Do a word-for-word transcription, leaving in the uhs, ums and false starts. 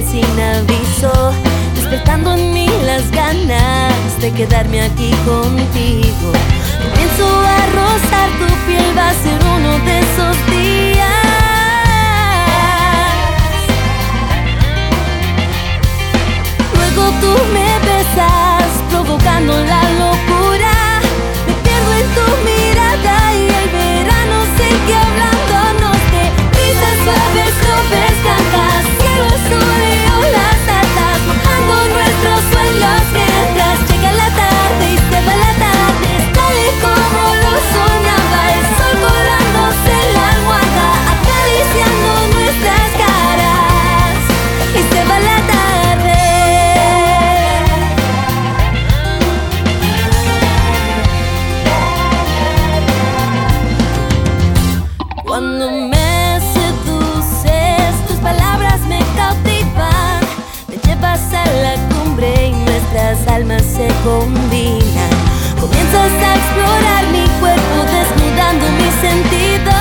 sin aviso, despertando en mí las ganas de quedarme aquí contigo. Comienzo a rozar tu piel, va a ser uno de esos días. Luego tú me besas, provocando la locura. Me pierdo en tu mirada y el verano sigue hablándonos de brisas suaves, nubes blancas, cielo azul y olas altas, mojando nuestros sueños mientras llega la tarde y se va la tarde. Tal y como lo soñaba, el sol colándose en la almohada, acariciando nuestras caras y se va la tarde. Cuando me seduces, tus palabras me cautivan, me llevas a la cumbre y nuestras almas se combinan. Comienzas a explorar mi cuerpo, desnudando mis sentidos.